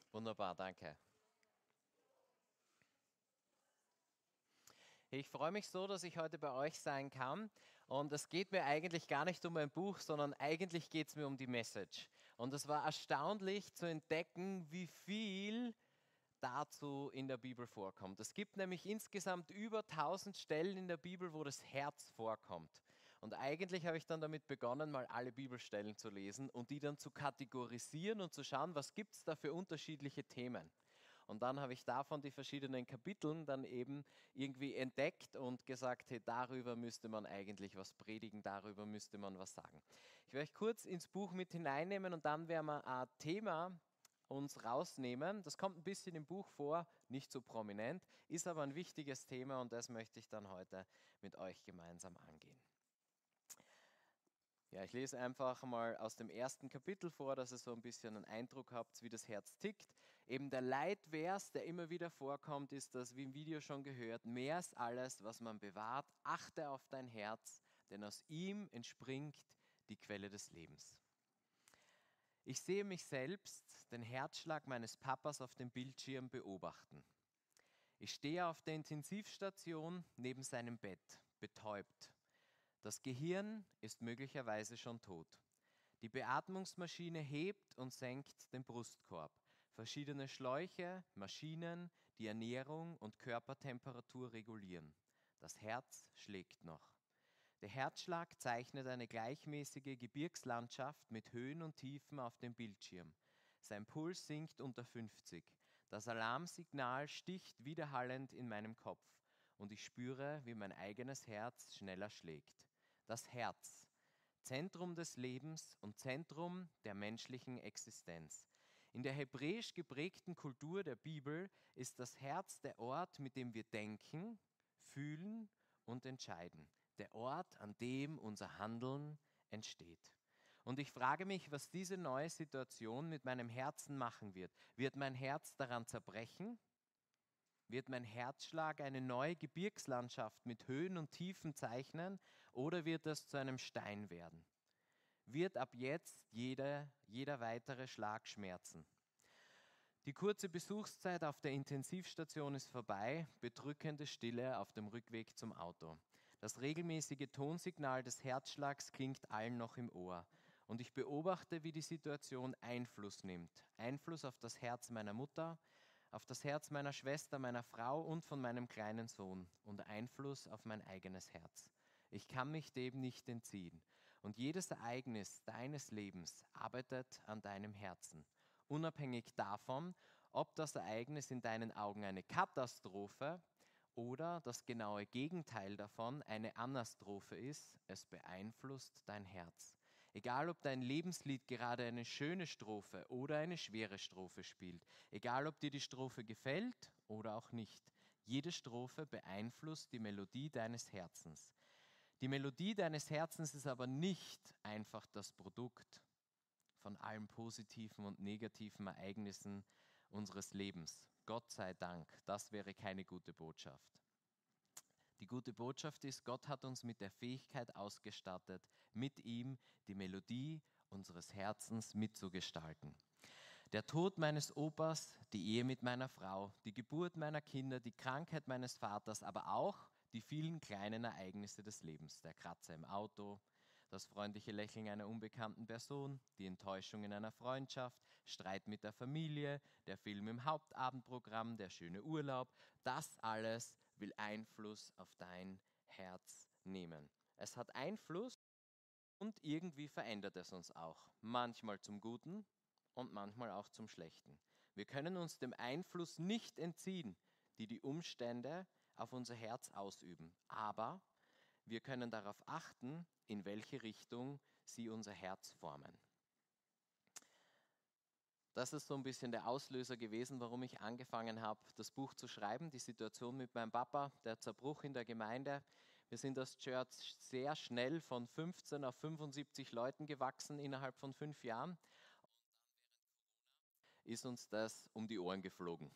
Wunderbar, danke. Ich freue mich so, dass ich heute bei euch sein kann. Und es geht mir eigentlich gar nicht um ein Buch, sondern eigentlich geht es mir um die Message. Und es war erstaunlich zu entdecken, wie viel dazu in der Bibel vorkommt. Es gibt nämlich insgesamt über 1000 Stellen in der Bibel, wo das Herz vorkommt. Und eigentlich habe ich dann damit begonnen, mal alle Bibelstellen zu lesen und die dann zu kategorisieren und zu schauen, was gibt es da für unterschiedliche Themen. Und dann habe ich davon die verschiedenen Kapiteln dann eben irgendwie entdeckt und gesagt, hey, darüber müsste man eigentlich was predigen, darüber müsste man was sagen. Ich werde euch kurz ins Buch mit hineinnehmen und dann werden wir ein Thema uns rausnehmen. Das kommt ein bisschen im Buch vor, nicht so prominent, ist aber ein wichtiges Thema und das möchte ich dann heute mit euch gemeinsam angehen. Ja, ich lese einfach mal aus dem ersten Kapitel vor, dass ihr so ein bisschen einen Eindruck habt, wie das Herz tickt. Eben der Leitvers, der immer wieder vorkommt, ist das, wie im Video schon gehört, mehr ist alles, was man bewahrt, achte auf dein Herz, denn aus ihm entspringt die Quelle des Lebens. Ich sehe mich selbst, den Herzschlag meines Papas auf dem Bildschirm beobachten. Ich stehe auf der Intensivstation neben seinem Bett, betäubt. Das Gehirn ist möglicherweise schon tot. Die Beatmungsmaschine hebt und senkt den Brustkorb. Verschiedene Schläuche, Maschinen, die Ernährung und Körpertemperatur regulieren. Das Herz schlägt noch. Der Herzschlag zeichnet eine gleichmäßige Gebirgslandschaft mit Höhen und Tiefen auf dem Bildschirm. Sein Puls sinkt unter 50. Das Alarmsignal sticht widerhallend in meinem Kopf und ich spüre, wie mein eigenes Herz schneller schlägt. Das Herz, Zentrum des Lebens und Zentrum der menschlichen Existenz. In der hebräisch geprägten Kultur der Bibel ist das Herz der Ort, mit dem wir denken, fühlen und entscheiden. Der Ort, an dem unser Handeln entsteht. Und ich frage mich, was diese neue Situation mit meinem Herzen machen wird. Wird mein Herz daran zerbrechen? Wird mein Herzschlag eine neue Gebirgslandschaft mit Höhen und Tiefen zeichnen oder wird es zu einem Stein werden? Wird ab jetzt jeder weitere Schlag schmerzen? Die kurze Besuchszeit auf der Intensivstation ist vorbei, bedrückende Stille auf dem Rückweg zum Auto. Das regelmäßige Tonsignal des Herzschlags klingt allen noch im Ohr. Und ich beobachte, wie die Situation Einfluss nimmt. Einfluss auf das Herz meiner Mutter, auf das Herz meiner Schwester, meiner Frau und von meinem kleinen Sohn und Einfluss auf mein eigenes Herz. Ich kann mich dem nicht entziehen. Und jedes Ereignis deines Lebens arbeitet an deinem Herzen. Unabhängig davon, ob das Ereignis in deinen Augen eine Katastrophe oder das genaue Gegenteil davon eine Anastrophe ist, es beeinflusst dein Herz. Egal, ob dein Lebenslied gerade eine schöne Strophe oder eine schwere Strophe spielt, egal, ob dir die Strophe gefällt oder auch nicht, jede Strophe beeinflusst die Melodie deines Herzens. Die Melodie deines Herzens ist aber nicht einfach das Produkt von allen positiven und negativen Ereignissen unseres Lebens. Gott sei Dank, das wäre keine gute Botschaft. Die gute Botschaft ist, Gott hat uns mit der Fähigkeit ausgestattet, mit ihm die Melodie unseres Herzens mitzugestalten. Der Tod meines Opas, die Ehe mit meiner Frau, die Geburt meiner Kinder, die Krankheit meines Vaters, aber auch die vielen kleinen Ereignisse des Lebens, der Kratzer im Auto, das freundliche Lächeln einer unbekannten Person, die Enttäuschung in einer Freundschaft, Streit mit der Familie, der Film im Hauptabendprogramm, der schöne Urlaub, das alles will Einfluss auf dein Herz nehmen. Es hat Einfluss und irgendwie verändert es uns auch. Manchmal zum Guten und manchmal auch zum Schlechten. Wir können uns dem Einfluss nicht entziehen, die Umstände auf unser Herz ausüben. Aber wir können darauf achten, in welche Richtung sie unser Herz formen. Das ist so ein bisschen der Auslöser gewesen, warum ich angefangen habe, das Buch zu schreiben. Die Situation mit meinem Papa, der Zerbruch in der Gemeinde. Wir sind als Church sehr schnell von 15 auf 75 Leuten gewachsen innerhalb von 5 Jahren. Ist uns das um die Ohren geflogen.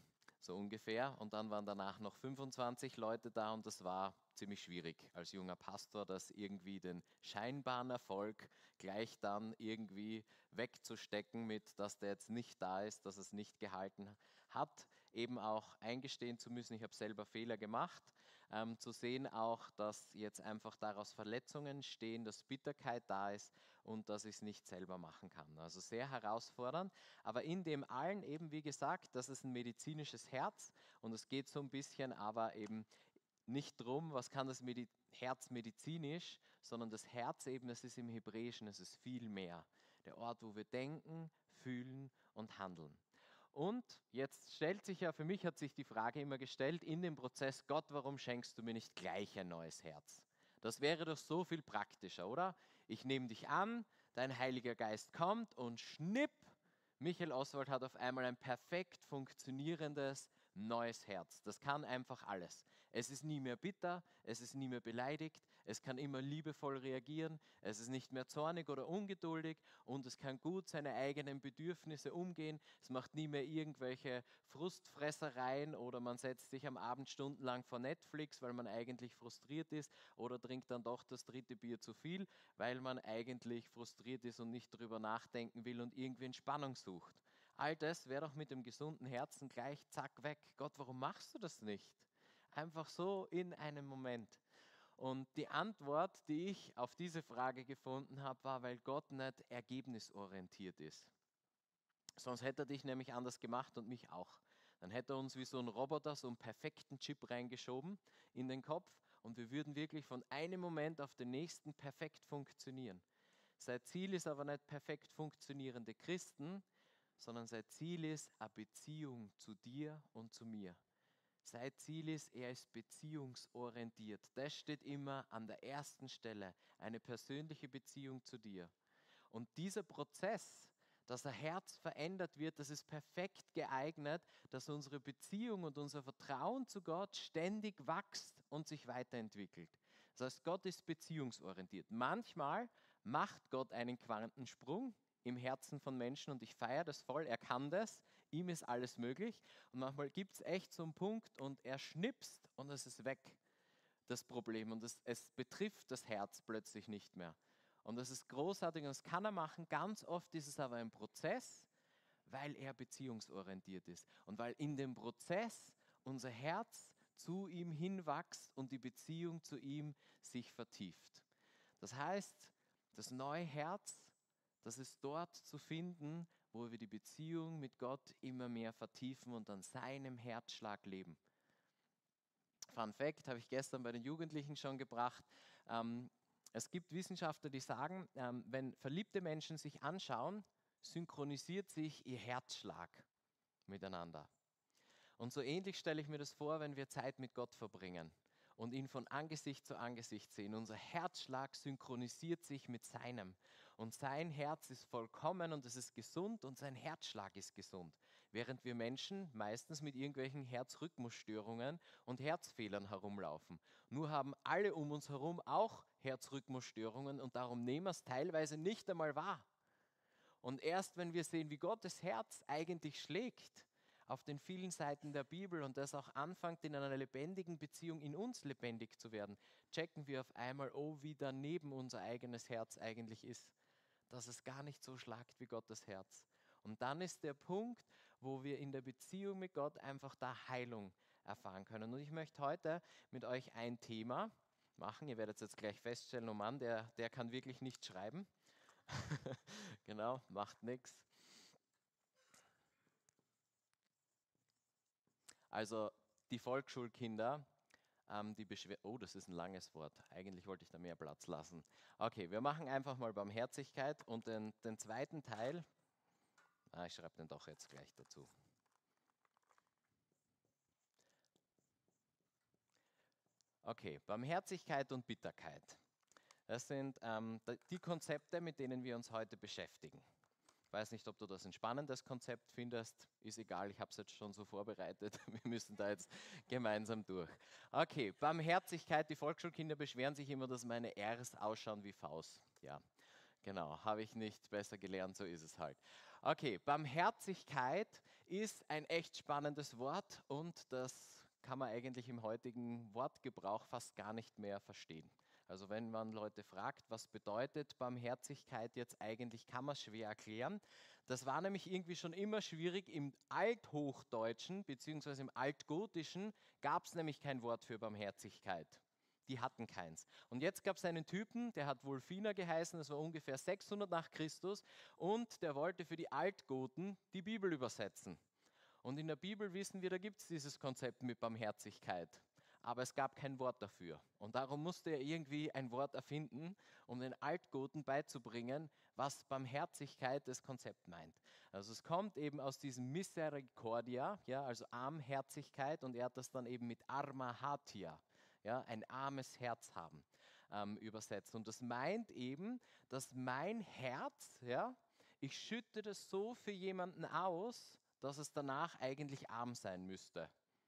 so ungefähr. Und dann waren danach noch 25 Leute da und das war ziemlich schwierig als junger Pastor, das irgendwie den scheinbaren Erfolg gleich dann irgendwie wegzustecken mit, dass der jetzt nicht da ist, dass es nicht gehalten hat, eben auch eingestehen zu müssen, ich habe selber Fehler gemacht, zu sehen auch, dass jetzt einfach daraus Verletzungen stehen, dass Bitterkeit da ist und dass ich es nicht selber machen kann. Also sehr herausfordernd, aber in dem allen eben, wie gesagt, das ist ein medizinisches Herz und es geht so ein bisschen aber eben nicht drum, was kann das Herz medizinisch, sondern das Herz eben, es ist im Hebräischen, es ist viel mehr. Der Ort, wo wir denken, fühlen und handeln. Und jetzt stellt sich ja, für mich hat sich die Frage immer gestellt, in dem Prozess, Gott, warum schenkst du mir nicht gleich ein neues Herz? Das wäre doch so viel praktischer, oder? Ich nehme dich an, dein Heiliger Geist kommt und schnipp, Michael Oswald hat auf einmal ein perfekt funktionierendes neues Herz. Das kann einfach alles. Es ist nie mehr bitter, es ist nie mehr beleidigt, es kann immer liebevoll reagieren, es ist nicht mehr zornig oder ungeduldig und es kann gut seine eigenen Bedürfnisse umgehen. Es macht nie mehr irgendwelche Frustfressereien oder man setzt sich am Abend stundenlang vor Netflix, weil man eigentlich frustriert ist oder trinkt dann doch das dritte Bier zu viel, weil man eigentlich frustriert ist und nicht drüber nachdenken will und irgendwie Entspannung sucht. All das wäre doch mit dem gesunden Herzen gleich zack weg. Gott, warum machst du das nicht? Einfach so in einem Moment. Und die Antwort, die ich auf diese Frage gefunden habe, war, weil Gott nicht ergebnisorientiert ist. Sonst hätte er dich nämlich anders gemacht und mich auch. Dann hätte er uns wie so ein Roboter so einen perfekten Chip reingeschoben in den Kopf und wir würden wirklich von einem Moment auf den nächsten perfekt funktionieren. Sein Ziel ist aber nicht perfekt funktionierende Christen, sondern sein Ziel ist eine Beziehung zu dir und zu mir. Sein Ziel ist, er ist beziehungsorientiert. Das steht immer an der ersten Stelle, eine persönliche Beziehung zu dir. Und dieser Prozess, dass ein Herz verändert wird, das ist perfekt geeignet, dass unsere Beziehung und unser Vertrauen zu Gott ständig wächst und sich weiterentwickelt. Das heißt, Gott ist beziehungsorientiert. Manchmal macht Gott einen Quantensprung im Herzen von Menschen und ich feiere das voll, er kann das, ihm ist alles möglich und manchmal gibt es echt so einen Punkt und er schnipst und es ist weg, das Problem und es betrifft das Herz plötzlich nicht mehr. Und das ist großartig und das kann er machen. Ganz oft ist es aber ein Prozess, weil er beziehungsorientiert ist und weil in dem Prozess unser Herz zu ihm hinwächst und die Beziehung zu ihm sich vertieft. Das heißt, das neue Herz, das ist dort zu finden, wo wir die Beziehung mit Gott immer mehr vertiefen und an seinem Herzschlag leben. Fun Fact, habe ich gestern bei den Jugendlichen schon gebracht. Es gibt Wissenschaftler, die sagen, wenn verliebte Menschen sich anschauen, synchronisiert sich ihr Herzschlag miteinander. Und so ähnlich stelle ich mir das vor, wenn wir Zeit mit Gott verbringen und ihn von Angesicht zu Angesicht sehen. Unser Herzschlag synchronisiert sich mit seinem. Und sein Herz ist vollkommen und es ist gesund und sein Herzschlag ist gesund. Während wir Menschen meistens mit irgendwelchen Herzrhythmusstörungen und Herzfehlern herumlaufen. Nur haben alle um uns herum auch Herzrhythmusstörungen und darum nehmen wir es teilweise nicht einmal wahr. Und erst wenn wir sehen, wie Gottes Herz eigentlich schlägt, auf den vielen Seiten der Bibel und das auch anfängt, in einer lebendigen Beziehung in uns lebendig zu werden, checken wir auf einmal, oh, wie daneben unser eigenes Herz eigentlich ist, dass es gar nicht so schlagt wie Gottes Herz. Und dann ist der Punkt, wo wir in der Beziehung mit Gott einfach da Heilung erfahren können. Und ich möchte heute mit euch ein Thema machen. Ihr werdet es jetzt gleich feststellen, oh Mann, der kann wirklich nicht schreiben. Genau, macht nichts. Also die Volksschulkinder, die beschweren, oh, das ist ein langes Wort, eigentlich wollte ich da mehr Platz lassen. Okay, wir machen einfach mal Barmherzigkeit und den zweiten Teil, ich schreibe den doch jetzt gleich dazu. Okay, Barmherzigkeit und Bitterkeit. Das sind die Konzepte, mit denen wir uns heute beschäftigen. Ich weiß nicht, ob du das ein spannendes Konzept findest. Ist egal, ich habe es jetzt schon so vorbereitet. Wir müssen da jetzt gemeinsam durch. Okay, Barmherzigkeit. Die Volksschulkinder beschweren sich immer, dass meine Rs ausschauen wie Vs. Ja, genau, habe ich nicht besser gelernt, so ist es halt. Okay, Barmherzigkeit ist ein echt spannendes Wort und das kann man eigentlich im heutigen Wortgebrauch fast gar nicht mehr verstehen. Also wenn man Leute fragt, was bedeutet Barmherzigkeit jetzt eigentlich, kann man es schwer erklären. Das war nämlich irgendwie schon immer schwierig. Im Althochdeutschen bzw. im Altgotischen gab es nämlich kein Wort für Barmherzigkeit. Die hatten keins. Und jetzt gab es einen Typen, der hat Wulfina geheißen, das war ungefähr 600 nach Christus, und der wollte für die Altgoten die Bibel übersetzen. Und in der Bibel wissen wir, da gibt es dieses Konzept mit Barmherzigkeit. Aber es gab kein Wort dafür. Und darum musste er irgendwie ein Wort erfinden, um den Altgoten beizubringen, was Barmherzigkeit das Konzept meint. Also es kommt eben aus diesem Misericordia, ja, also Armherzigkeit, und er hat das dann eben mit Arma Hatia, ja, ein armes Herz haben, übersetzt. Und das meint eben, dass mein Herz, ja, ich schütte das so für jemanden aus, dass es danach eigentlich arm sein müsste.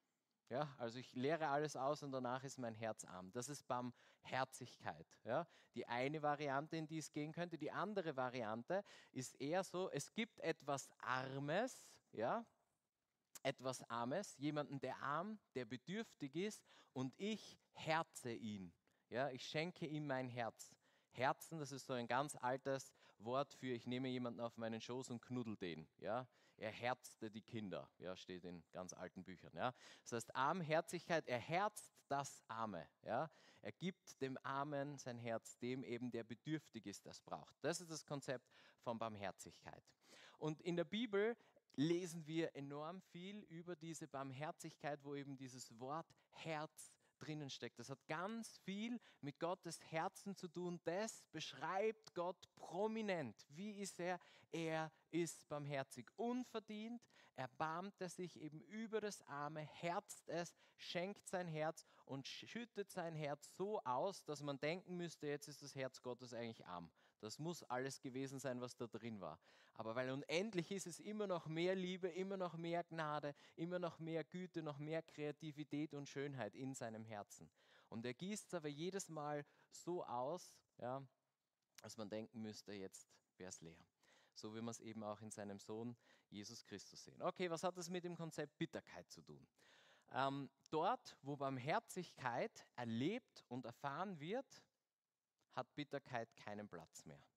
Ja, also ich leere alles aus und danach ist mein Herz arm. Das ist Barmherzigkeit. Ja. Die eine Variante, in die es gehen könnte. Die andere Variante ist eher so, es gibt etwas Armes, ja, etwas Armes, jemanden, der arm, der bedürftig ist, und ich herze ihn. Ja, ich schenke ihm mein Herz. Herzen, das ist so ein ganz altes Wort für, ich nehme jemanden auf meinen Schoß und knuddel den. Ja, er herzte die Kinder. Ja, steht in ganz alten Büchern. Ja, das heißt Armherzigkeit, er herzt das Arme. Ja, er gibt dem Armen sein Herz, dem eben, der bedürftig ist, das braucht. Das ist das Konzept von Barmherzigkeit. Und in der Bibel lesen wir enorm viel über diese Barmherzigkeit, wo eben dieses Wort Herz drinnen steckt. Das hat ganz viel mit Gottes Herzen zu tun. Das beschreibt Gott prominent. Wie ist er? Er ist barmherzig, unverdient. Erbarmt er sich eben über das Arme, herzt es, schenkt sein Herz und schüttet sein Herz so aus, dass man denken müsste, jetzt ist das Herz Gottes eigentlich arm. Das muss alles gewesen sein, was da drin war. Aber weil unendlich ist, es immer noch mehr Liebe, immer noch mehr Gnade, immer noch mehr Güte, noch mehr Kreativität und Schönheit in seinem Herzen. Und er gießt es aber jedes Mal so aus, ja, dass man denken müsste, jetzt wäre es leer. So wie wir es eben auch in seinem Sohn Jesus Christus sehen. Okay, was hat das mit dem Konzept Bitterkeit zu tun? Dort, wo Barmherzigkeit erlebt und erfahren wird, hat Bitterkeit keinen Platz mehr.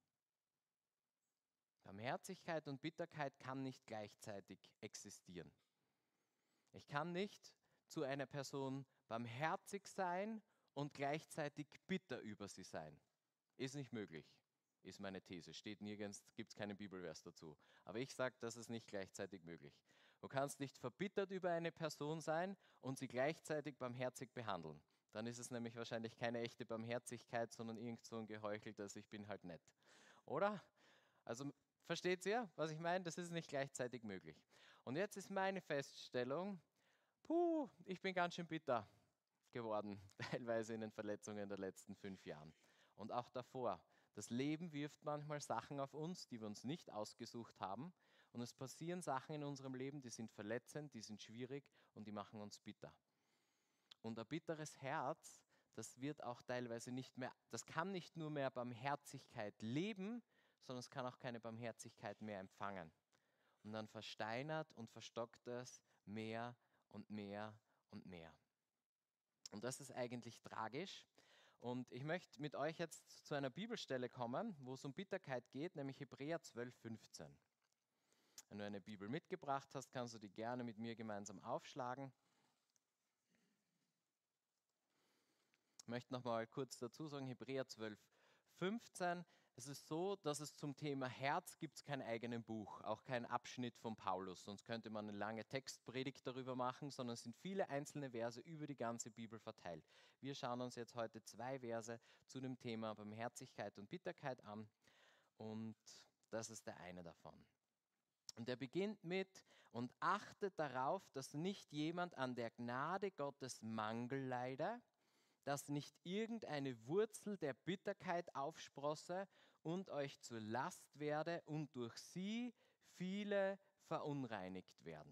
Barmherzigkeit und Bitterkeit kann nicht gleichzeitig existieren. Ich kann nicht zu einer Person barmherzig sein und gleichzeitig bitter über sie sein. Ist nicht möglich, ist meine These. Steht nirgends, gibt es keinen Bibelvers dazu. Aber ich sage, das ist nicht gleichzeitig möglich. Du kannst nicht verbittert über eine Person sein und sie gleichzeitig barmherzig behandeln. Dann ist es nämlich wahrscheinlich keine echte Barmherzigkeit, sondern irgend so ein geheucheltes, ich bin halt nett. Oder? Also versteht ihr, was ich meine? Das ist nicht gleichzeitig möglich. Und jetzt ist meine Feststellung, ich bin ganz schön bitter geworden, teilweise in den Verletzungen der letzten 5 Jahren. Und auch davor. Das Leben wirft manchmal Sachen auf uns, die wir uns nicht ausgesucht haben. Und es passieren Sachen in unserem Leben, die sind verletzend, die sind schwierig und die machen uns bitter. Und ein bitteres Herz, das wird auch teilweise nicht mehr, das kann nicht nur mehr Barmherzigkeit leben, sondern es kann auch keine Barmherzigkeit mehr empfangen. Und dann versteinert und verstockt es mehr und mehr und mehr. Und das ist eigentlich tragisch. Und ich möchte mit euch jetzt zu einer Bibelstelle kommen, wo es um Bitterkeit geht, nämlich Hebräer 12,15. Wenn du eine Bibel mitgebracht hast, kannst du die gerne mit mir gemeinsam aufschlagen. Ich möchte noch mal kurz dazu sagen, Hebräer 12,15. Es ist so, dass es zum Thema Herz gibt es kein eigenes Buch, auch kein Abschnitt von Paulus, sonst könnte man eine lange Textpredigt darüber machen, sondern es sind viele einzelne Verse über die ganze Bibel verteilt. Wir schauen uns jetzt heute 2 Verse zu dem Thema Barmherzigkeit und Bitterkeit an und das ist der eine davon. Und er beginnt mit, und achtet darauf, dass nicht jemand an der Gnade Gottes Mangel leide, dass nicht irgendeine Wurzel der Bitterkeit aufsprosse und euch zur Last werde und durch sie viele verunreinigt werden.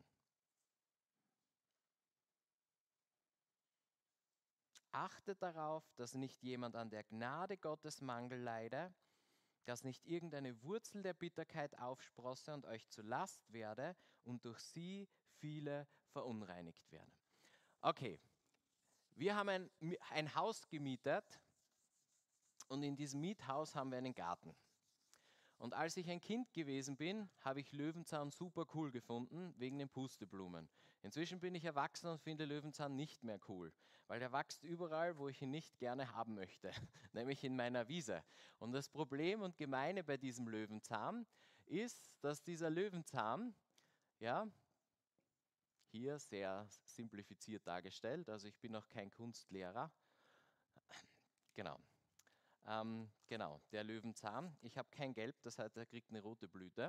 Achtet darauf, dass nicht jemand an der Gnade Gottes Mangel leide, dass nicht irgendeine Wurzel der Bitterkeit aufsprosse und euch zur Last werde und durch sie viele verunreinigt werden. Okay, wir haben ein Haus gemietet und in diesem Miethaus haben wir einen Garten. Und als ich ein Kind gewesen bin, habe ich Löwenzahn super cool gefunden, wegen den Pusteblumen. Inzwischen bin ich erwachsen und finde Löwenzahn nicht mehr cool, weil der wächst überall, wo ich ihn nicht gerne haben möchte, nämlich in meiner Wiese. Und das Problem und Gemeine bei diesem Löwenzahn ist, dass dieser Löwenzahn, ja, hier sehr simplifiziert dargestellt, also ich bin noch kein Kunstlehrer, genau. Genau, der Löwenzahn. Ich habe kein Gelb, das heißt, er kriegt eine rote Blüte.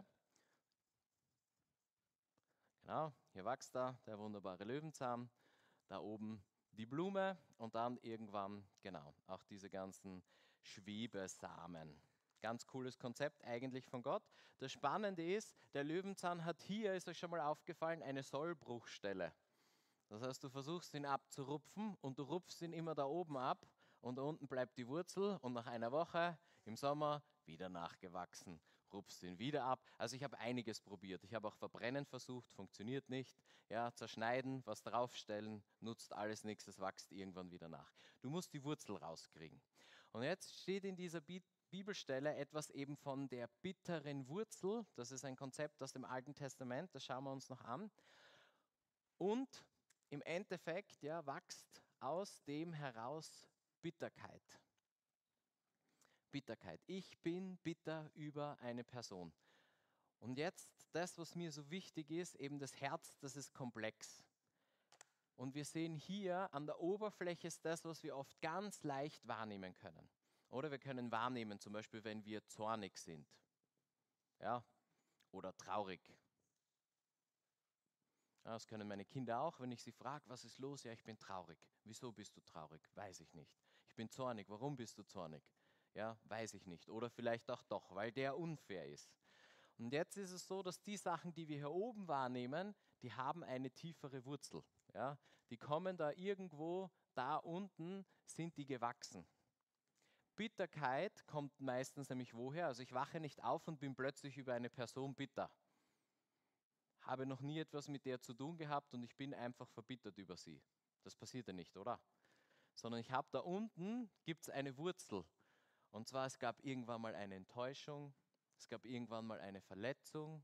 Genau, hier wächst der wunderbare Löwenzahn. Da oben die Blume und dann irgendwann, genau, auch diese ganzen Schwebesamen. Ganz cooles Konzept eigentlich von Gott. Das Spannende ist, der Löwenzahn hat hier, ist euch schon mal aufgefallen, eine Sollbruchstelle. Das heißt, du versuchst ihn abzurupfen und du rupfst ihn immer da oben ab und da unten bleibt die Wurzel und nach einer Woche im Sommer wieder nachgewachsen, rupfst ihn wieder ab. Also ich habe einiges probiert. Ich habe auch verbrennen versucht, funktioniert nicht. Ja, zerschneiden, was draufstellen, nutzt alles nichts, es wächst irgendwann wieder nach. Du musst die Wurzel rauskriegen. Und jetzt steht in dieser Bibelstelle etwas eben von der bitteren Wurzel. Das ist ein Konzept aus dem Alten Testament, das schauen wir uns noch an. Und im Endeffekt ja, wächst aus dem heraus Bitterkeit. Bitterkeit. Ich bin bitter über eine Person. Und jetzt das, was mir so wichtig ist, eben das Herz, das ist komplex. Und wir sehen hier an der Oberfläche ist das, was wir oft ganz leicht wahrnehmen können. Oder wir können wahrnehmen, zum Beispiel, wenn wir zornig sind, ja, oder traurig. Ja, das können meine Kinder auch, wenn ich sie frage, was ist los? Ja, ich bin traurig. Wieso bist du traurig? Weiß ich nicht. Ich bin zornig. Warum bist du zornig? Ja, weiß ich nicht. Oder vielleicht auch doch, weil der unfair ist. Und jetzt ist es so, dass die Sachen, die wir hier oben wahrnehmen, die haben eine tiefere Wurzel. Ja, die kommen da irgendwo, da unten sind die gewachsen. Bitterkeit kommt meistens nämlich woher? Also ich wache nicht auf und bin plötzlich über eine Person bitter. Habe noch nie etwas mit der zu tun gehabt und ich bin einfach verbittert über sie. Das passiert ja nicht, oder? Sondern ich habe da unten, gibt es eine Wurzel. Und zwar, es gab irgendwann mal eine Enttäuschung, es gab irgendwann mal eine Verletzung.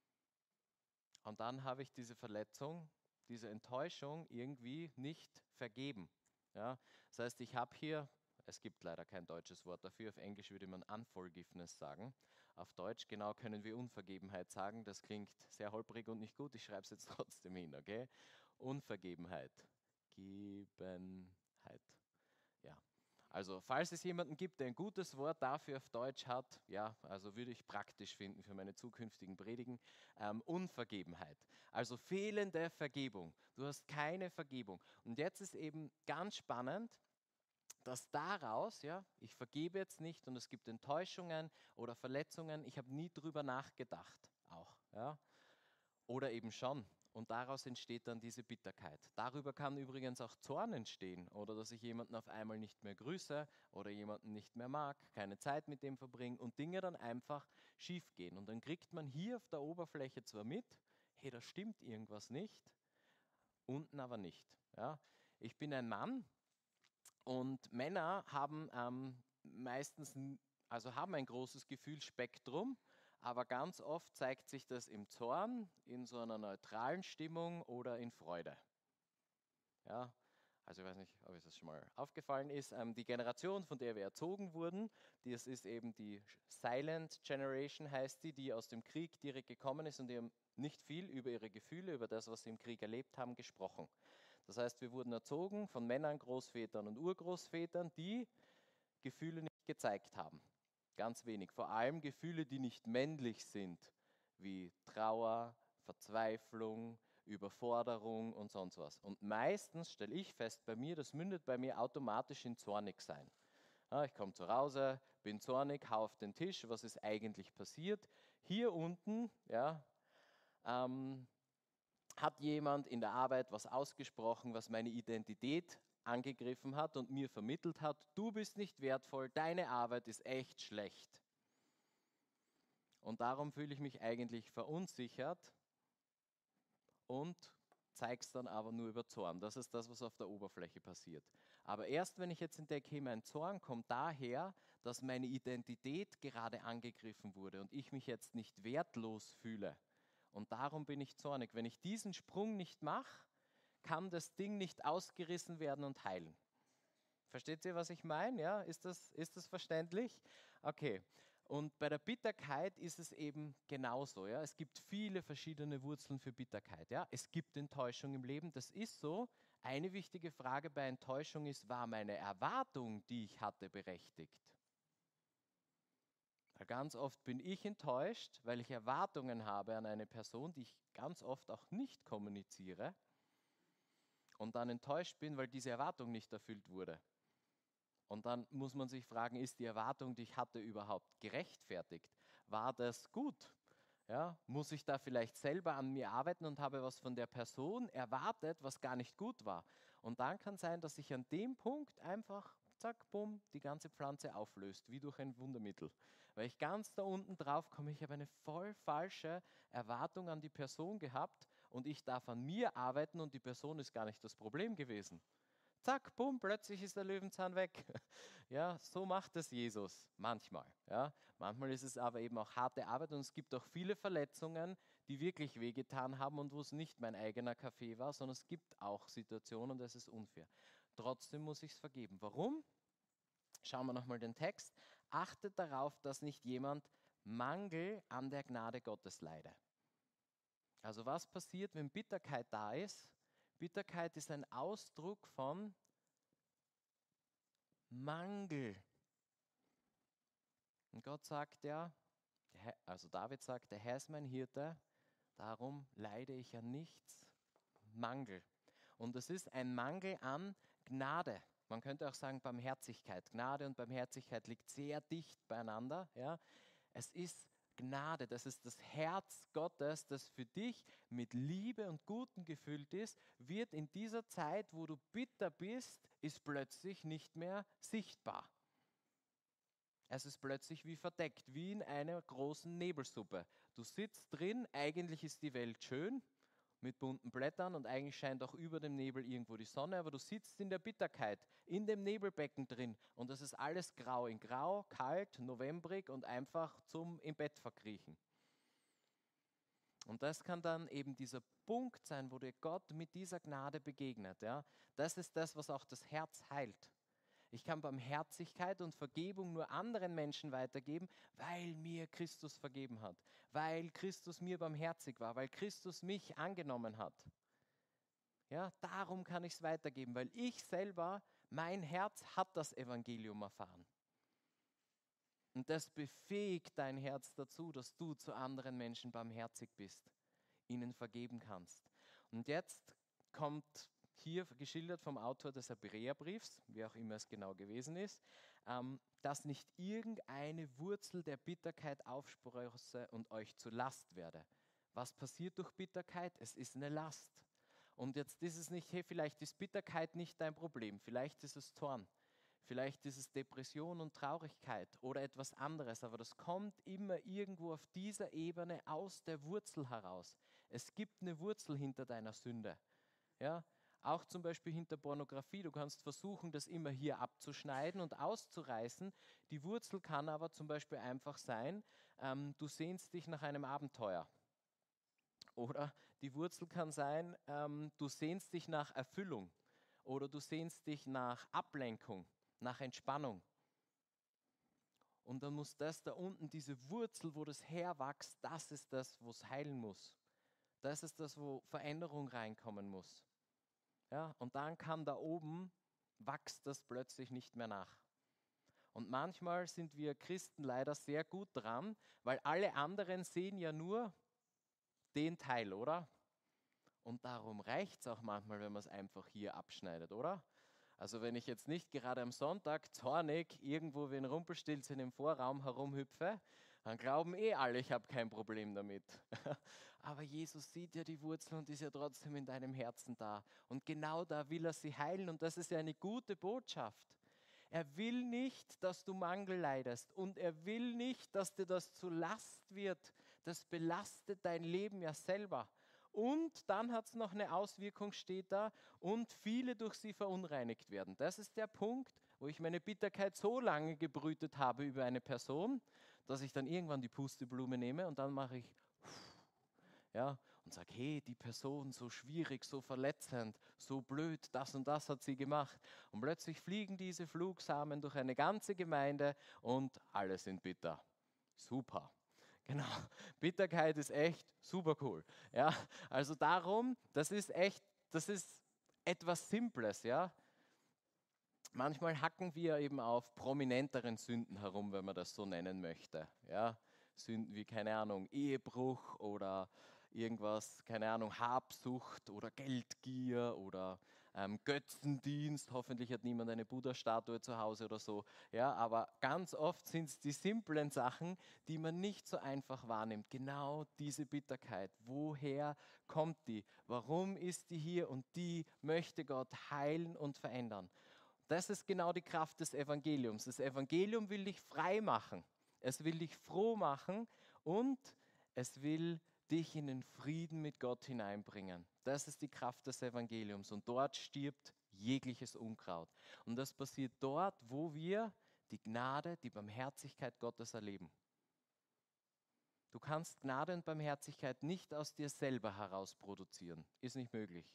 Und dann habe ich diese Verletzung, diese Enttäuschung irgendwie nicht vergeben. Ja? Das heißt, ich habe hier, es gibt leider kein deutsches Wort dafür, auf Englisch würde man Unforgiveness sagen. Auf Deutsch genau können wir Unvergebenheit sagen. Das klingt sehr holprig und nicht gut. Ich schreibe es jetzt trotzdem hin, okay? Unvergebenheit. Gebenheit. Ja. Also, falls es jemanden gibt, der ein gutes Wort dafür auf Deutsch hat, ja, also würde ich praktisch finden für meine zukünftigen Predigen, Unvergebenheit. Also fehlende Vergebung. Du hast keine Vergebung. Und jetzt ist eben ganz spannend, dass daraus, ja, ich vergebe jetzt nicht und es gibt Enttäuschungen oder Verletzungen, ich habe nie drüber nachgedacht auch, ja, oder eben schon. Und daraus entsteht dann diese Bitterkeit. Darüber kann übrigens auch Zorn entstehen oder dass ich jemanden auf einmal nicht mehr grüße oder jemanden nicht mehr mag, keine Zeit mit dem verbringe und Dinge dann einfach schief gehen. Und dann kriegt man hier auf der Oberfläche zwar mit, hey, da stimmt irgendwas nicht, unten aber nicht. Ja. Ich bin ein Mann, und Männer haben meistens, also haben ein großes Gefühlsspektrum, aber ganz oft zeigt sich das im Zorn, in so einer neutralen Stimmung oder in Freude. Ja, also ich weiß nicht, ob es das schon mal aufgefallen ist. Die Generation, von der wir erzogen wurden, das ist eben die Silent Generation, heißt die aus dem Krieg direkt gekommen ist und die haben nicht viel über ihre Gefühle, über das, was sie im Krieg erlebt haben, gesprochen. Das heißt, wir wurden erzogen von Männern, Großvätern und Urgroßvätern, die Gefühle nicht gezeigt haben. Ganz wenig. Vor allem Gefühle, die nicht männlich sind, wie Trauer, Verzweiflung, Überforderung und sonst was. Und meistens stelle ich fest bei mir, das mündet bei mir automatisch in zornig sein. Ja, ich komme zu Hause, bin zornig, hau auf den Tisch, was ist eigentlich passiert? Hier unten, ja, hat jemand in der Arbeit was ausgesprochen, was meine Identität angegriffen hat und mir vermittelt hat, du bist nicht wertvoll, deine Arbeit ist echt schlecht. Und darum fühle ich mich eigentlich verunsichert und zeige es dann aber nur über Zorn. Das ist das, was auf der Oberfläche passiert. Aber erst wenn ich jetzt entdecke, hey, mein Zorn kommt daher, dass meine Identität gerade angegriffen wurde und ich mich jetzt nicht wertlos fühle. Und darum bin ich zornig. Wenn ich diesen Sprung nicht mache, kann das Ding nicht ausgerissen werden und heilen. Versteht ihr, was ich meine? Ja? Ist das verständlich? Okay. Und bei der Bitterkeit ist es eben genauso. Ja? Es gibt viele verschiedene Wurzeln für Bitterkeit. Ja? Es gibt Enttäuschung im Leben, das ist so. Eine wichtige Frage bei Enttäuschung ist, war meine Erwartung, die ich hatte, berechtigt? Weil ganz oft bin ich enttäuscht, weil ich Erwartungen habe an eine Person, die ich ganz oft auch nicht kommuniziere und dann enttäuscht bin, weil diese Erwartung nicht erfüllt wurde. Und dann muss man sich fragen, ist die Erwartung, die ich hatte, überhaupt gerechtfertigt? War das gut? Ja, muss ich da vielleicht selber an mir arbeiten und habe was von der Person erwartet, was gar nicht gut war? Und dann kann sein, dass sich an dem Punkt einfach, zack, bumm, die ganze Pflanze auflöst, wie durch ein Wundermittel. Weil ich ganz da unten drauf komme, ich habe eine voll falsche Erwartung an die Person gehabt und ich darf an mir arbeiten und die Person ist gar nicht das Problem gewesen. Zack, bumm, plötzlich ist der Löwenzahn weg. Ja, so macht es Jesus manchmal. Ja. Manchmal ist es aber eben auch harte Arbeit und es gibt auch viele Verletzungen, die wirklich wehgetan haben und wo es nicht mein eigener Kaffee war, sondern es gibt auch Situationen und das ist unfair. Trotzdem muss ich es vergeben. Warum? Schauen wir nochmal den Text. Achtet darauf, dass nicht jemand Mangel an der Gnade Gottes leide. Also was passiert, wenn Bitterkeit da ist? Bitterkeit ist ein Ausdruck von Mangel. Und Gott sagt ja, also David sagt, der Herr ist mein Hirte, darum leide ich an nichts. Mangel. Und es ist ein Mangel an Gnade. Man könnte auch sagen Barmherzigkeit. Gnade und Barmherzigkeit liegt sehr dicht beieinander. Ja. Es ist Gnade, das ist das Herz Gottes, das für dich mit Liebe und Guten gefüllt ist, wird in dieser Zeit, wo du bitter bist, ist plötzlich nicht mehr sichtbar. Es ist plötzlich wie verdeckt, wie in einer großen Nebelsuppe. Du sitzt drin, eigentlich ist die Welt schön mit bunten Blättern und eigentlich scheint auch über dem Nebel irgendwo die Sonne, aber du sitzt in der Bitterkeit, in dem Nebelbecken drin und das ist alles grau, in grau, kalt, novembrig und einfach zum im Bett verkriechen. Und das kann dann eben dieser Punkt sein, wo dir Gott mit dieser Gnade begegnet. Ja? Das ist das, was auch das Herz heilt. Ich kann Barmherzigkeit und Vergebung nur anderen Menschen weitergeben, weil mir Christus vergeben hat, weil Christus mir barmherzig war, weil Christus mich angenommen hat. Ja, darum kann ich es weitergeben, weil ich selber, mein Herz hat das Evangelium erfahren. Und das befähigt dein Herz dazu, dass du zu anderen Menschen barmherzig bist, ihnen vergeben kannst. Und jetzt kommt hier geschildert vom Autor des Hebräerbriefs, wie auch immer es genau gewesen ist, dass nicht irgendeine Wurzel der Bitterkeit aufsprosse und euch zur Last werde. Was passiert durch Bitterkeit? Es ist eine Last. Und jetzt ist es nicht, hey, vielleicht ist Bitterkeit nicht dein Problem, vielleicht ist es Zorn. Vielleicht ist es Depression und Traurigkeit oder etwas anderes, aber das kommt immer irgendwo auf dieser Ebene aus der Wurzel heraus. Es gibt eine Wurzel hinter deiner Sünde. Ja? Auch zum Beispiel hinter Pornografie. Du kannst versuchen, das immer hier abzuschneiden und auszureißen. Die Wurzel kann aber zum Beispiel einfach sein, du sehnst dich nach einem Abenteuer. Oder die Wurzel kann sein, du sehnst dich nach Erfüllung. Oder du sehnst dich nach Ablenkung, nach Entspannung. Und dann muss das da unten, diese Wurzel, wo das herwächst, das ist das, wo es heilen muss. Das ist das, wo Veränderung reinkommen muss. Ja, und dann kann da oben, wächst das plötzlich nicht mehr nach. Und manchmal sind wir Christen leider sehr gut dran, weil alle anderen sehen ja nur den Teil, oder? Und darum reicht es auch manchmal, wenn man es einfach hier abschneidet, oder? Also wenn ich jetzt nicht gerade am Sonntag zornig irgendwo wie ein Rumpelstilzchen im Vorraum herumhüpfe, dann glauben alle, ich habe kein Problem damit. Aber Jesus sieht ja die Wurzel und ist ja trotzdem in deinem Herzen da. Und genau da will er sie heilen und das ist ja eine gute Botschaft. Er will nicht, dass du Mangel leidest und er will nicht, dass dir das zur Last wird. Das belastet dein Leben ja selber. Und dann hat es noch eine Auswirkung, steht da, und viele durch sie verunreinigt werden. Das ist der Punkt, wo ich meine Bitterkeit so lange gebrütet habe über eine Person, dass ich dann irgendwann die Pusteblume nehme und dann mache ich, ja, und sage, hey, die Person so schwierig, so verletzend, so blöd, das und das hat sie gemacht. Und plötzlich fliegen diese Flugsamen durch eine ganze Gemeinde und alle sind bitter. Super. Genau, Bitterkeit ist echt super cool. Ja, also darum, das ist etwas Simples, ja. Manchmal hacken wir eben auf prominenteren Sünden herum, wenn man das so nennen möchte. Ja, Sünden wie, keine Ahnung, Ehebruch oder irgendwas, keine Ahnung, Habsucht oder Geldgier oder Götzendienst. Hoffentlich hat niemand eine Buddha-Statue zu Hause oder so. Ja, aber ganz oft sind es die simplen Sachen, die man nicht so einfach wahrnimmt. Genau diese Bitterkeit. Woher kommt die? Warum ist die hier? Und die möchte Gott heilen und verändern. Das ist genau die Kraft des Evangeliums. Das Evangelium will dich frei machen. Es will dich froh machen und es will dich in den Frieden mit Gott hineinbringen. Das ist die Kraft des Evangeliums und dort stirbt jegliches Unkraut. Und das passiert dort, wo wir die Gnade, die Barmherzigkeit Gottes erleben. Du kannst Gnade und Barmherzigkeit nicht aus dir selber heraus produzieren. Ist nicht möglich.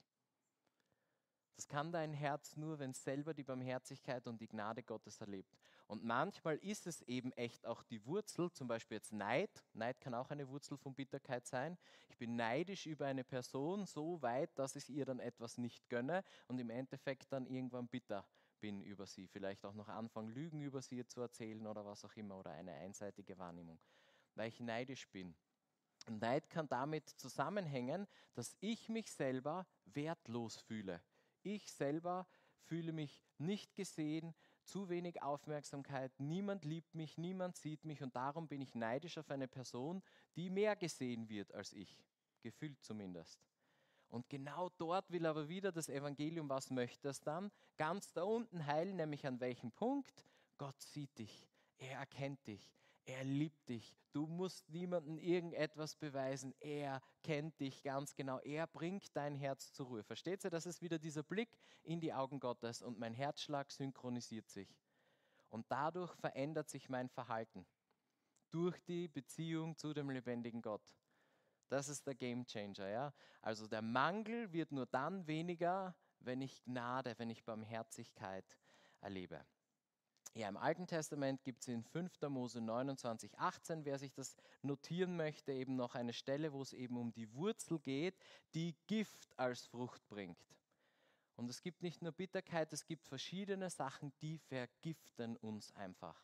Das kann dein Herz nur, wenn es selber die Barmherzigkeit und die Gnade Gottes erlebt. Und manchmal ist es eben echt auch die Wurzel, zum Beispiel jetzt Neid. Neid kann auch eine Wurzel von Bitterkeit sein. Ich bin neidisch über eine Person so weit, dass ich ihr dann etwas nicht gönne und im Endeffekt dann irgendwann bitter bin über sie. Vielleicht auch noch anfangen, Lügen über sie zu erzählen oder was auch immer oder eine einseitige Wahrnehmung, weil ich neidisch bin. Und Neid kann damit zusammenhängen, dass ich mich selber wertlos fühle. Ich selber fühle mich nicht gesehen, zu wenig Aufmerksamkeit, niemand liebt mich, niemand sieht mich und darum bin ich neidisch auf eine Person, die mehr gesehen wird als ich, gefühlt zumindest. Und genau dort will aber wieder das Evangelium, was möchte es dann? Ganz da unten heilen, nämlich an welchem Punkt? Gott sieht dich, er erkennt dich, er liebt dich. Du musst niemandem irgendetwas beweisen. Er kennt dich ganz genau. Er bringt dein Herz zur Ruhe. Versteht ihr? Das ist wieder dieser Blick in die Augen Gottes und mein Herzschlag synchronisiert sich. Und dadurch verändert sich mein Verhalten. Durch die Beziehung zu dem lebendigen Gott. Das ist der Gamechanger. Ja? Also der Mangel wird nur dann weniger, wenn ich Gnade, wenn ich Barmherzigkeit erlebe. Ja, im Alten Testament gibt es in 5. Mose 29, 18, wer sich das notieren möchte, eben noch eine Stelle, wo es eben um die Wurzel geht, die Gift als Frucht bringt. Und es gibt nicht nur Bitterkeit, es gibt verschiedene Sachen, die vergiften uns einfach.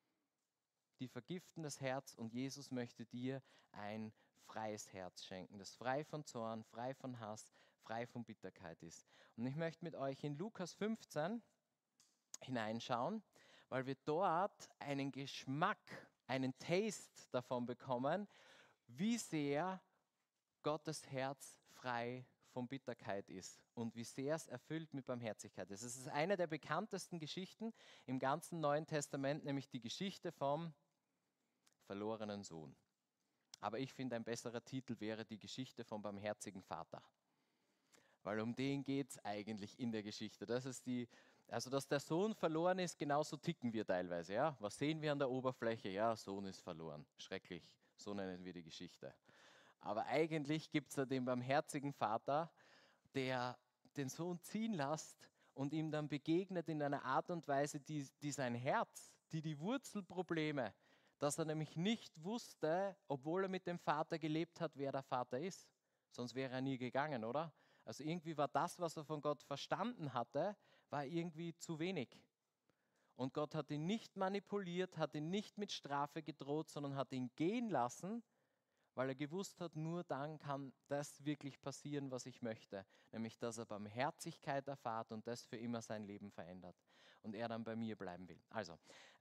Die vergiften das Herz und Jesus möchte dir ein freies Herz schenken, das frei von Zorn, frei von Hass, frei von Bitterkeit ist. Und ich möchte mit euch in Lukas 15 hineinschauen, weil wir dort einen Geschmack, einen Taste davon bekommen, wie sehr Gottes Herz frei von Bitterkeit ist und wie sehr es erfüllt mit Barmherzigkeit ist. Es ist eine der bekanntesten Geschichten im ganzen Neuen Testament, nämlich die Geschichte vom verlorenen Sohn. Aber ich finde, ein besserer Titel wäre die Geschichte vom barmherzigen Vater. Weil um den geht es eigentlich in der Geschichte. Also dass der Sohn verloren ist, genauso ticken wir teilweise. Ja? Was sehen wir an der Oberfläche? Ja, Sohn ist verloren. Schrecklich, so nennen wir die Geschichte. Aber eigentlich gibt es da den barmherzigen Vater, der den Sohn ziehen lässt und ihm dann begegnet in einer Art und Weise, die sein Herz, die Wurzelprobleme, dass er nämlich nicht wusste, obwohl er mit dem Vater gelebt hat, wer der Vater ist. Sonst wäre er nie gegangen, oder? Also irgendwie war das, was er von Gott verstanden hatte, war irgendwie zu wenig. Und Gott hat ihn nicht manipuliert, hat ihn nicht mit Strafe gedroht, sondern hat ihn gehen lassen, weil er gewusst hat, nur dann kann das wirklich passieren, was ich möchte. Nämlich, dass er Barmherzigkeit erfahrt und das für immer sein Leben verändert. Und er dann bei mir bleiben will. Also,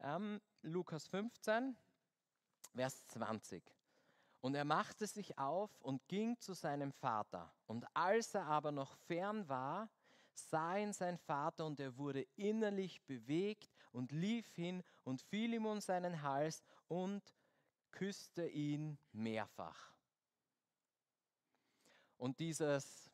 Lukas 15, Vers 20. Und er machte sich auf und ging zu seinem Vater. Und als er aber noch fern war, sah ihn sein Vater und er wurde innerlich bewegt und lief hin und fiel ihm um seinen Hals und küsste ihn mehrfach. Und dieses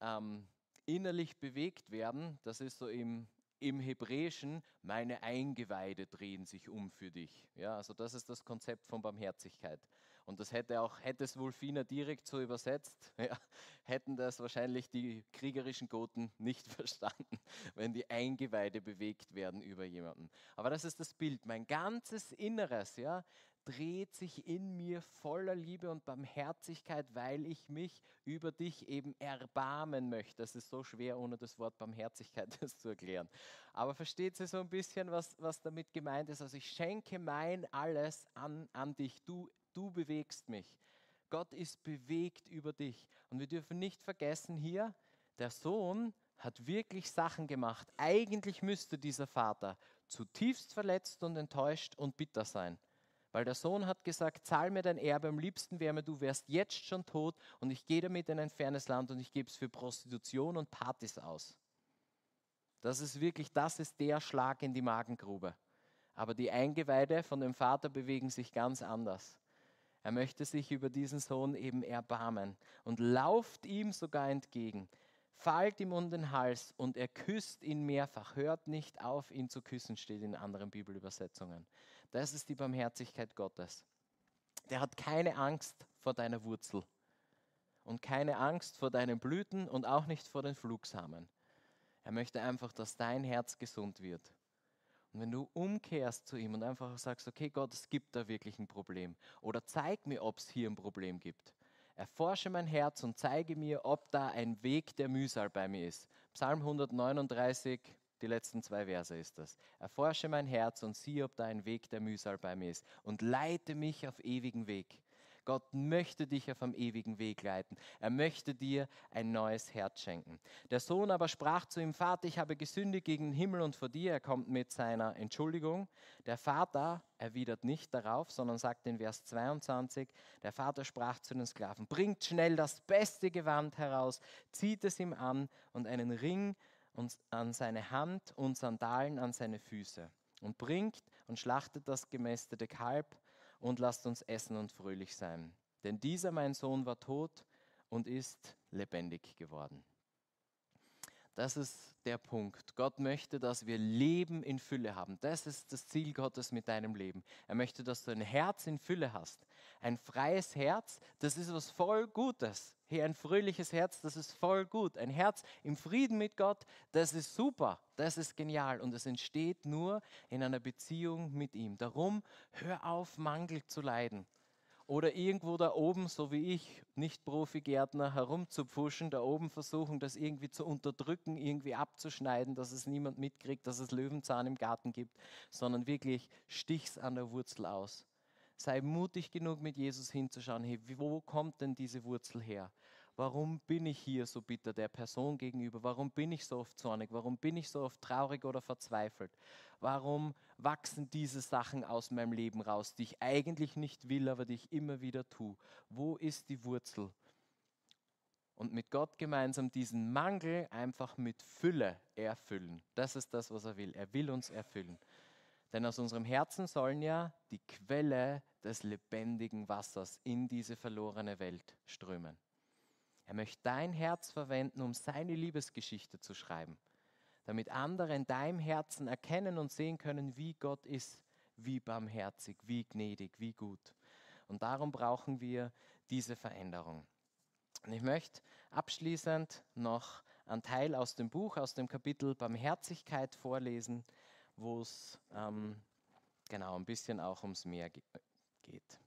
innerlich bewegt werden, das ist so im Hebräischen, meine Eingeweide drehen sich um für dich. Ja, also das ist das Konzept von Barmherzigkeit. Und das hätte es Wulfina direkt so übersetzt, ja, hätten das wahrscheinlich die kriegerischen Goten nicht verstanden, wenn die Eingeweide bewegt werden über jemanden. Aber das ist das Bild. Mein ganzes Inneres, ja, dreht sich in mir voller Liebe und Barmherzigkeit, weil ich mich über dich eben erbarmen möchte. Das ist so schwer, ohne das Wort Barmherzigkeit das zu erklären. Aber versteht ihr so ein bisschen, was damit gemeint ist? Also ich schenke mein Alles an dich. Du bewegst mich. Gott ist bewegt über dich. Und wir dürfen nicht vergessen hier, der Sohn hat wirklich Sachen gemacht. Eigentlich müsste dieser Vater zutiefst verletzt und enttäuscht und bitter sein. Weil der Sohn hat gesagt, zahl mir dein Erbe, am liebsten wäre mir, du wärst jetzt schon tot und ich gehe damit in ein fernes Land und ich gebe es für Prostitution und Partys aus. Das ist der Schlag in die Magengrube. Aber die Eingeweide von dem Vater bewegen sich ganz anders. Er möchte sich über diesen Sohn eben erbarmen und lauft ihm sogar entgegen, fallt ihm um den Hals und er küsst ihn mehrfach. Hört nicht auf, ihn zu küssen, steht in anderen Bibelübersetzungen. Das ist die Barmherzigkeit Gottes. Der hat keine Angst vor deiner Wurzel und keine Angst vor deinen Blüten und auch nicht vor den Flugsamen. Er möchte einfach, dass dein Herz gesund wird. Und wenn du umkehrst zu ihm und einfach sagst, okay Gott, es gibt da wirklich ein Problem oder zeig mir, ob es hier ein Problem gibt. Erforsche mein Herz und zeige mir, ob da ein Weg der Mühsal bei mir ist. Psalm 139, die letzten 2 Verse ist das. Erforsche mein Herz und sieh, ob da ein Weg der Mühsal bei mir ist und leite mich auf ewigen Weg. Gott möchte dich auf einem ewigen Weg leiten. Er möchte dir ein neues Herz schenken. Der Sohn aber sprach zu ihm, Vater, ich habe gesündigt gegen den Himmel und vor dir. Er kommt mit seiner Entschuldigung. Der Vater erwidert nicht darauf, sondern sagt in Vers 22, der Vater sprach zu den Sklaven, bringt schnell das beste Gewand heraus, zieht es ihm an und einen Ring an seine Hand und Sandalen an seine Füße und bringt und schlachtet das gemästete Kalb und lasst uns essen und fröhlich sein. Denn dieser, mein Sohn, war tot und ist lebendig geworden. Das ist der Punkt. Gott möchte, dass wir Leben in Fülle haben. Das ist das Ziel Gottes mit deinem Leben. Er möchte, dass du ein Herz in Fülle hast. Ein freies Herz, das ist was voll Gutes. Hey, ein fröhliches Herz, das ist voll gut. Ein Herz im Frieden mit Gott, das ist super. Das ist genial. Und es entsteht nur in einer Beziehung mit ihm. Darum, hör auf, Mangel zu leiden. Oder irgendwo da oben, so wie ich, Nicht-Profi-Gärtner, herumzupfuschen, da oben versuchen, das irgendwie zu unterdrücken, irgendwie abzuschneiden, dass es niemand mitkriegt, dass es Löwenzahn im Garten gibt, sondern wirklich stich's an der Wurzel aus. Sei mutig genug, mit Jesus hinzuschauen, hey, wo kommt denn diese Wurzel her? Warum bin ich hier so bitter der Person gegenüber? Warum bin ich so oft zornig? Warum bin ich so oft traurig oder verzweifelt? Warum wachsen diese Sachen aus meinem Leben raus, die ich eigentlich nicht will, aber die ich immer wieder tue? Wo ist die Wurzel? Und mit Gott gemeinsam diesen Mangel einfach mit Fülle erfüllen. Das ist das, was er will. Er will uns erfüllen. Denn aus unserem Herzen sollen ja die Quelle des lebendigen Wassers in diese verlorene Welt strömen. Er möchte dein Herz verwenden, um seine Liebesgeschichte zu schreiben, damit andere in deinem Herzen erkennen und sehen können, wie Gott ist, wie barmherzig, wie gnädig, wie gut. Und darum brauchen wir diese Veränderung. Und ich möchte abschließend noch einen Teil aus dem Buch, aus dem Kapitel Barmherzigkeit vorlesen, wo es ein bisschen auch ums Meer geht.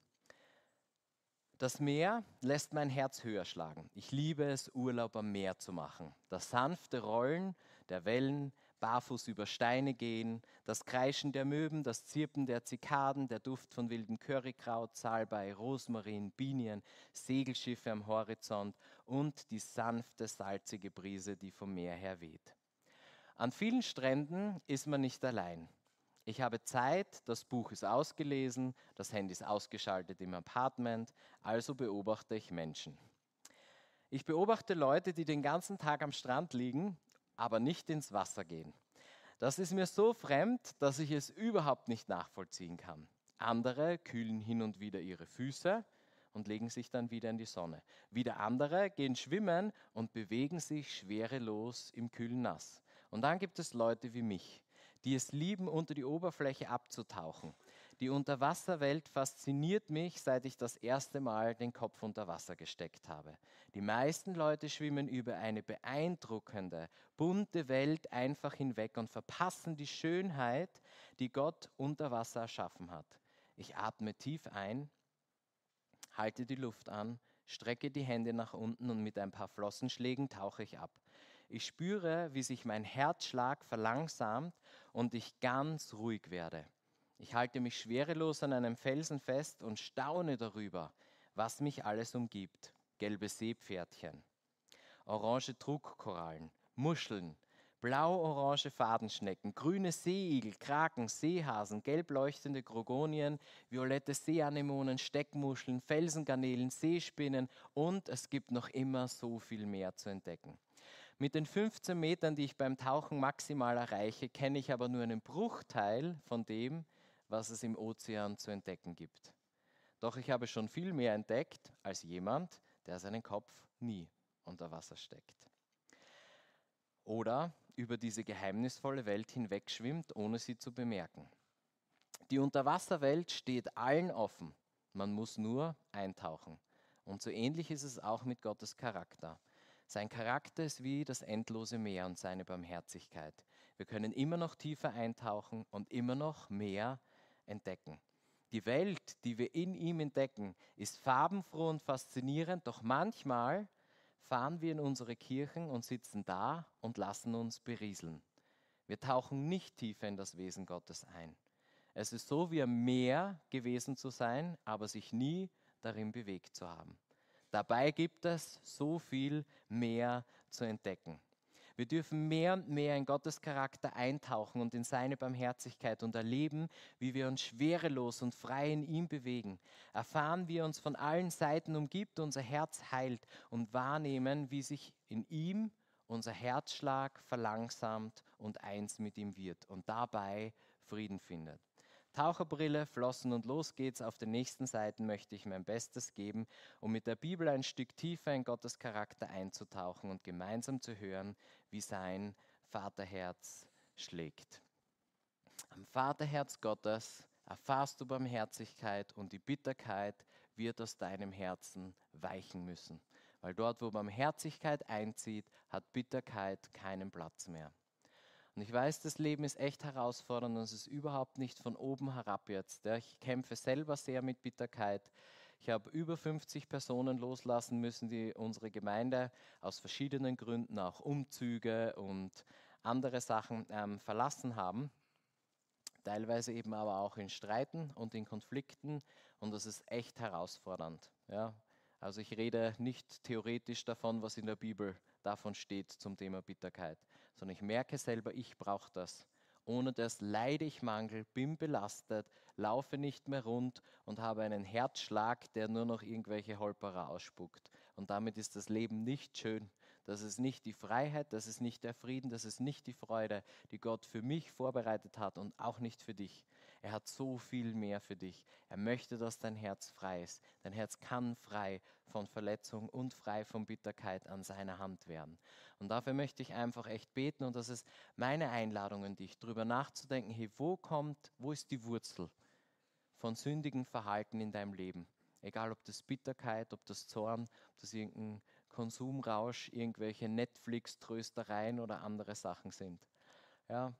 Das Meer lässt mein Herz höher schlagen. Ich liebe es, Urlaub am Meer zu machen. Das sanfte Rollen der Wellen, barfuß über Steine gehen, das Kreischen der Möwen, das Zirpen der Zikaden, der Duft von wildem Currykraut, Salbei, Rosmarin, Pinien, Segelschiffe am Horizont und die sanfte, salzige Brise, die vom Meer her weht. An vielen Stränden ist man nicht allein. Ich habe Zeit, das Buch ist ausgelesen, das Handy ist ausgeschaltet im Apartment, also beobachte ich Menschen. Ich beobachte Leute, die den ganzen Tag am Strand liegen, aber nicht ins Wasser gehen. Das ist mir so fremd, dass ich es überhaupt nicht nachvollziehen kann. Andere kühlen hin und wieder ihre Füße und legen sich dann wieder in die Sonne. Wieder andere gehen schwimmen und bewegen sich schwerelos im kühlen Nass. Und dann gibt es Leute wie mich, die es lieben, unter die Oberfläche abzutauchen. Die Unterwasserwelt fasziniert mich, seit ich das erste Mal den Kopf unter Wasser gesteckt habe. Die meisten Leute schwimmen über eine beeindruckende, bunte Welt einfach hinweg und verpassen die Schönheit, die Gott unter Wasser erschaffen hat. Ich atme tief ein, halte die Luft an, strecke die Hände nach unten und mit ein paar Flossenschlägen tauche ich ab. Ich spüre, wie sich mein Herzschlag verlangsamt und ich ganz ruhig werde. Ich halte mich schwerelos an einem Felsen fest und staune darüber, was mich alles umgibt. Gelbe Seepferdchen, orange Trugkorallen, Muscheln, blau-orange Fadenschnecken, grüne Seeigel, Kraken, Seehasen, gelb leuchtende Gorgonien, violette Seeanemonen, Steckmuscheln, Felsengarnelen, Seespinnen und es gibt noch immer so viel mehr zu entdecken. Mit den 15 Metern, die ich beim Tauchen maximal erreiche, kenne ich aber nur einen Bruchteil von dem, was es im Ozean zu entdecken gibt. Doch ich habe schon viel mehr entdeckt als jemand, der seinen Kopf nie unter Wasser steckt. Oder über diese geheimnisvolle Welt hinwegschwimmt, ohne sie zu bemerken. Die Unterwasserwelt steht allen offen. Man muss nur eintauchen. Und so ähnlich ist es auch mit Gottes Charakter. Sein Charakter ist wie das endlose Meer und seine Barmherzigkeit. Wir können immer noch tiefer eintauchen und immer noch mehr entdecken. Die Welt, die wir in ihm entdecken, ist farbenfroh und faszinierend, doch manchmal fahren wir in unsere Kirchen und sitzen da und lassen uns berieseln. Wir tauchen nicht tiefer in das Wesen Gottes ein. Es ist so wie am Meer gewesen zu sein, aber sich nie darin bewegt zu haben. Dabei gibt es so viel mehr zu entdecken. Wir dürfen mehr und mehr in Gottes Charakter eintauchen und in seine Barmherzigkeit und erleben, wie wir uns schwerelos und frei in ihm bewegen. Erfahren, wie er uns von allen Seiten umgibt, unser Herz heilt und wahrnehmen, wie sich in ihm unser Herzschlag verlangsamt und eins mit ihm wird und dabei Frieden findet. Taucherbrille, Flossen und los geht's. Auf den nächsten Seiten möchte ich mein Bestes geben, um mit der Bibel ein Stück tiefer in Gottes Charakter einzutauchen und gemeinsam zu hören, wie sein Vaterherz schlägt. Am Vaterherz Gottes erfahrst du Barmherzigkeit und die Bitterkeit wird aus deinem Herzen weichen müssen. Weil dort, wo Barmherzigkeit einzieht, hat Bitterkeit keinen Platz mehr. Und ich weiß, das Leben ist echt herausfordernd und es ist überhaupt nicht von oben herab jetzt. Ja. Ich kämpfe selber sehr mit Bitterkeit. Ich habe über 50 Personen loslassen müssen, die unsere Gemeinde aus verschiedenen Gründen, auch Umzüge und andere Sachen verlassen haben. Teilweise eben aber auch in Streiten und in Konflikten und das ist echt herausfordernd. Ja. Also ich rede nicht theoretisch davon, was in der Bibel davon steht zum Thema Bitterkeit, sondern ich merke selber, ich brauche das. Ohne das leide ich Mangel, bin belastet, laufe nicht mehr rund und habe einen Herzschlag, der nur noch irgendwelche Holperer ausspuckt. Und damit ist das Leben nicht schön. Das ist nicht die Freiheit, das ist nicht der Frieden, das ist nicht die Freude, die Gott für mich vorbereitet hat und auch nicht für dich. Er hat so viel mehr für dich. Er möchte, dass dein Herz frei ist. Dein Herz kann frei von Verletzung und frei von Bitterkeit an seiner Hand werden. Und dafür möchte ich einfach echt beten und das ist meine Einladung an dich, darüber nachzudenken, hey, wo ist die Wurzel von sündigem Verhalten in deinem Leben? Egal, ob das Bitterkeit, ob das Zorn, ob das irgendein Konsumrausch, irgendwelche Netflix-Tröstereien oder andere Sachen sind. Ja,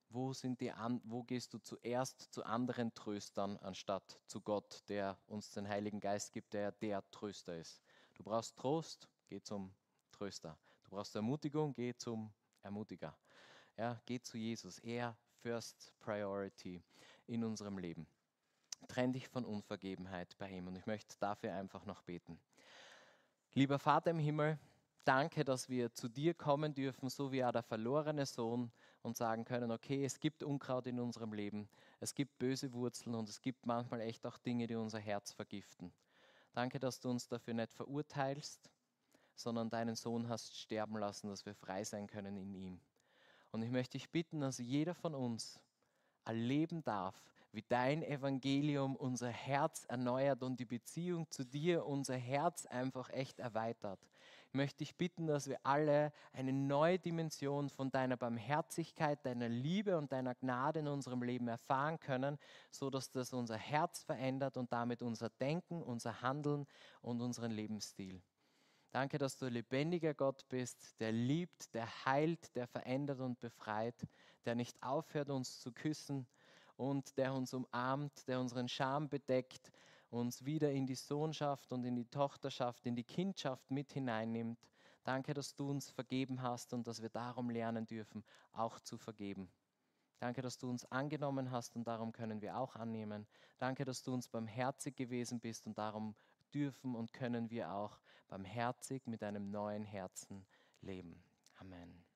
wo gehst du zuerst zu anderen Tröstern, anstatt zu Gott, der uns den Heiligen Geist gibt, der Tröster ist? Du brauchst Trost, geh zum Tröster. Du brauchst Ermutigung, geh zum Ermutiger. Ja, geh zu Jesus. Er First Priority in unserem Leben. Trenn dich von Unvergebenheit bei ihm und ich möchte dafür einfach noch beten. Lieber Vater im Himmel, danke, dass wir zu dir kommen dürfen, so wie auch der verlorene Sohn und sagen können, okay, es gibt Unkraut in unserem Leben, es gibt böse Wurzeln und es gibt manchmal echt auch Dinge, die unser Herz vergiften. Danke, dass du uns dafür nicht verurteilst, sondern deinen Sohn hast sterben lassen, dass wir frei sein können in ihm. Und ich möchte dich bitten, dass jeder von uns erleben darf, wie dein Evangelium unser Herz erneuert und die Beziehung zu dir unser Herz einfach echt erweitert. Ich möchte dich bitten, dass wir alle eine neue Dimension von deiner Barmherzigkeit, deiner Liebe und deiner Gnade in unserem Leben erfahren können, so dass das unser Herz verändert und damit unser Denken, unser Handeln und unseren Lebensstil. Danke, dass du ein lebendiger Gott bist, der liebt, der heilt, der verändert und befreit, der nicht aufhört, uns zu küssen und der uns umarmt, der unseren Scham bedeckt, uns wieder in die Sohnschaft und in die Tochterschaft, in die Kindschaft mit hineinnimmt. Danke, dass du uns vergeben hast und dass wir darum lernen dürfen, auch zu vergeben. Danke, dass du uns angenommen hast und darum können wir auch annehmen. Danke, dass du uns barmherzig gewesen bist und darum dürfen und können wir auch barmherzig mit einem neuen Herzen leben. Amen.